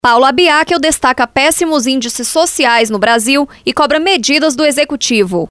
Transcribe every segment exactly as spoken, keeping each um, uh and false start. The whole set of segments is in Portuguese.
Paulo Abiakel destaca péssimos índices sociais no Brasil e cobra medidas do Executivo.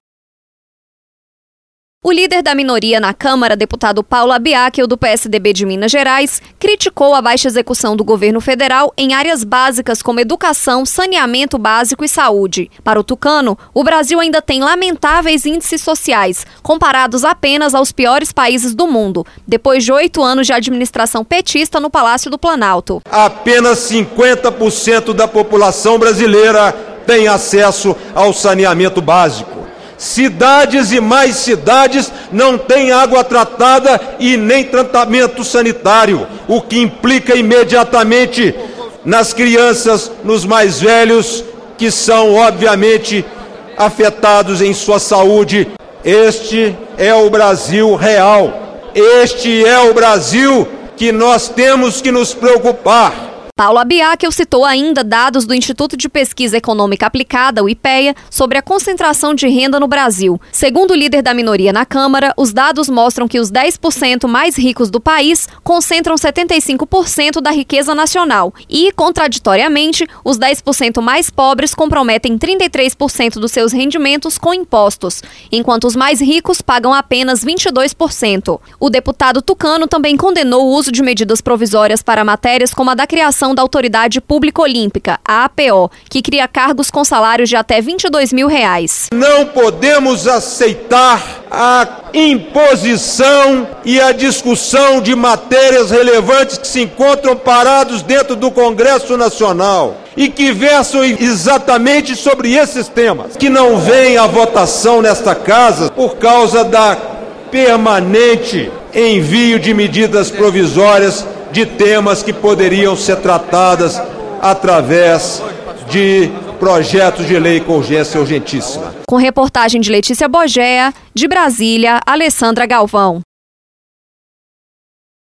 O líder da minoria na Câmara, deputado Paulo Abiakel, do P S D B de Minas Gerais, criticou a baixa execução do governo federal em áreas básicas como educação, saneamento básico e saúde. Para o tucano, o Brasil ainda tem lamentáveis índices sociais, comparados apenas aos piores países do mundo, depois de oito anos de administração petista no Palácio do Planalto. Apenas cinquenta por cento da população brasileira tem acesso ao saneamento básico. Cidades e mais cidades não têm água tratada e nem tratamento sanitário, o que implica imediatamente nas crianças, nos mais velhos, que são, obviamente, afetados em sua saúde. Este é o Brasil real. Este é o Brasil que nós temos que nos preocupar. Paulo Abiakel citou ainda dados do Instituto de Pesquisa Econômica Aplicada, o IPEA, sobre a concentração de renda no Brasil. Segundo o líder da minoria na Câmara, os dados mostram que os dez por cento mais ricos do país concentram setenta e cinco por cento da riqueza nacional e, contraditoriamente, os dez por cento mais pobres comprometem trinta e três por cento dos seus rendimentos com impostos, enquanto os mais ricos pagam apenas vinte e dois por cento. O deputado tucano também condenou o uso de medidas provisórias para matérias como a da criação da Autoridade Pública Olímpica, a A P O, que cria cargos com salários de até vinte e dois mil reais. Não podemos aceitar a imposição e a discussão de matérias relevantes que se encontram parados dentro do Congresso Nacional e que versam exatamente sobre esses temas, que não vêm à votação nesta casa por causa da permanente envio de medidas provisórias de temas que poderiam ser tratadas através de projetos de lei com urgência urgentíssima. Com reportagem de Letícia Bogea, de Brasília, Alessandra Galvão.